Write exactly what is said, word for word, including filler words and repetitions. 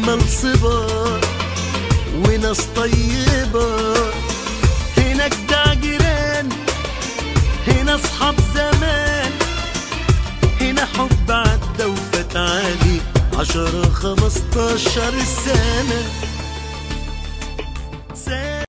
أجمل صبا وناس طيبة. هنا أجدع جيران، هنا أصحاب زمان، هنا حب عدى وفات عليه عشرة خمستاشر سنة.